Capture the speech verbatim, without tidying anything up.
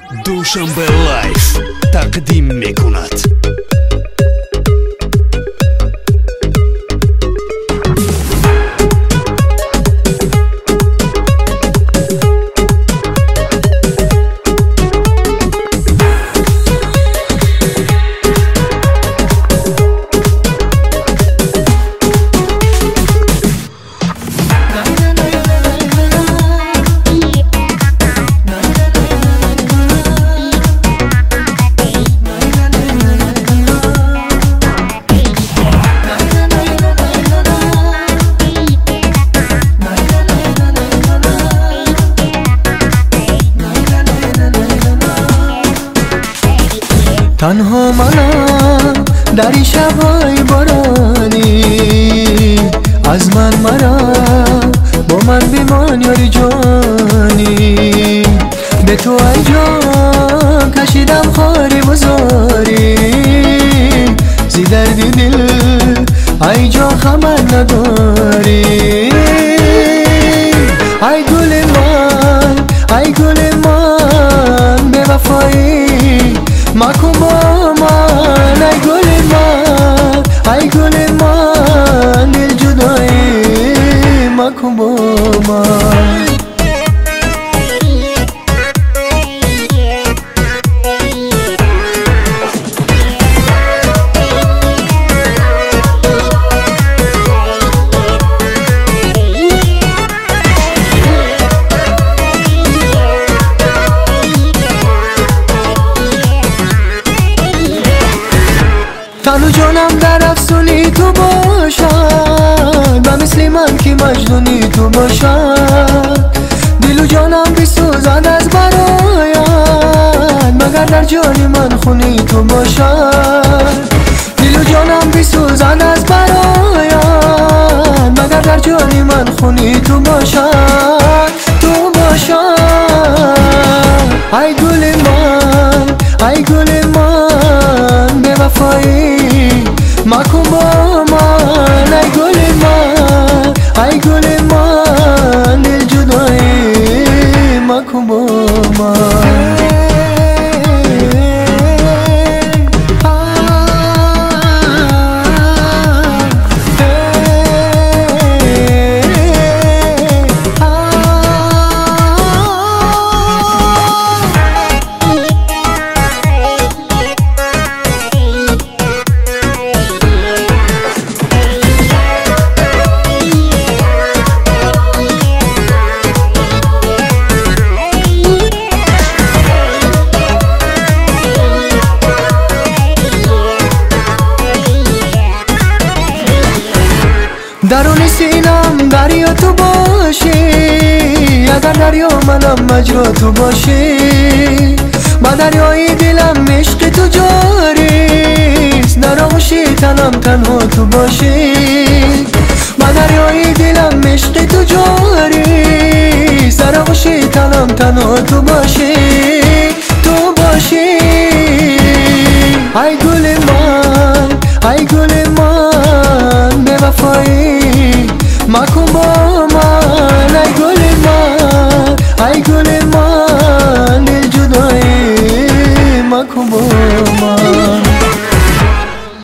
دوشنبه لایف تقدیم میکند. تنها منم در این شب‌های بارانی، از من مرا با من بمان یاری جانی. به تو ای جان کشیدم خاری بزاری، زی درد دل ای جان خبر نداری. ای گل من ای گل من به وفایی مکن با من. ای گل من ای گل من دل جدایی مکن با من. تن و جانم در افسونی تو باشد، و مثل من که مجنونی تو باشد. دل و جانم بسوزد از برایت، مگر در جان من خونی تو باشد. دل و جانم بسوزد از برایت، مگر در جان من خونی تو باشد. تو باشد ای گل من ای گل من به وفایی مکن با من. ای گل من ای گل من دل جدایی مکن با من. درون سینم دریا تو باشی، اگر دریا منم مجرا تو باشی. با دریای دلم عشق تو جاریست، در آغوشی تنم تنها تو باشی. با دریای دلم عشق تو جاریست، در آغوشی تنم تنها تو باشی. تو باشی ای گل من ای گل من به وفایی مکن با